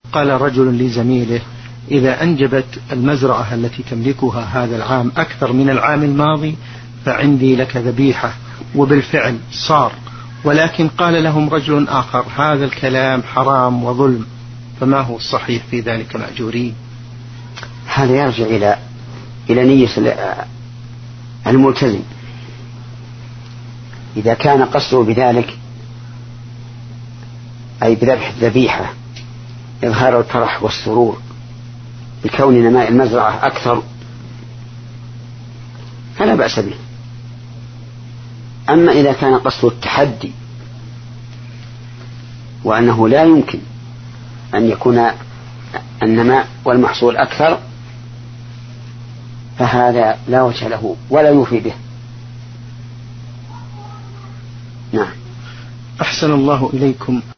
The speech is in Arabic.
قال رجل لزميله: إذا أنجبت المزرعة التي تملكها هذا العام أكثر من العام الماضي فعندي لك ذبيحة. وبالفعل صار، ولكن قال لهم رجل آخر: هذا الكلام حرام وظلم، فما هو الصحيح في ذلك مأجورين؟ هذا يرجع إلى نية الملتزم. إذا كان قصده بذلك أي بذبح الذبيحة إظهار الفرح والسرور بكون نماء المزرعة أكثر فلا بأس به. أما إذا كان قصده التحدي وأنه لا يمكن أن يكون النماء والمحصول أكثر فهذا لا وجه له ولا يوفي به. نعم. أحسن الله إليكم.